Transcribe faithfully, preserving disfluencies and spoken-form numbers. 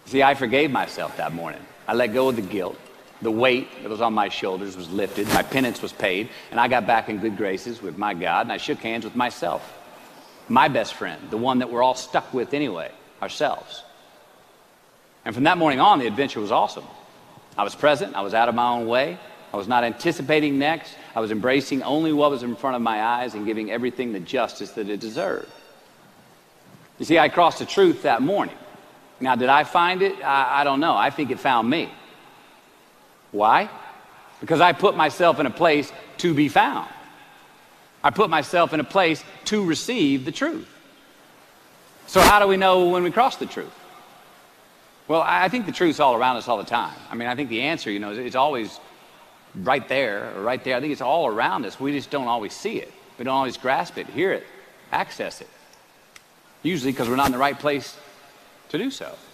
See, I forgave myself that morning. I let go of the guilt. The weight that was on my shoulders was lifted. My penance was paid. And I got back in good graces with my God, and I shook hands with myself. My best friend, the one that we're all stuck with anyway, ourselves. And from that morning on, the adventure was awesome. I was present. I was out of my own way. I was not anticipating next. I was embracing only what was in front of my eyes and giving everything the justice that it deserved. You see, I crossed the truth that morning. Now, did I find it? I, I don't know. I think it found me. Why? Because I put myself in a place to be found. I put myself in a place to receive the truth. So how do we know when we cross the truth? Well, I think the truth's all around us all the time. I mean, I think the answer, you know, it's always right there, or right there. I think it's all around us. We just don't always see it. We don't always grasp it, hear it, access it. Usually because we're not in the right place to do so.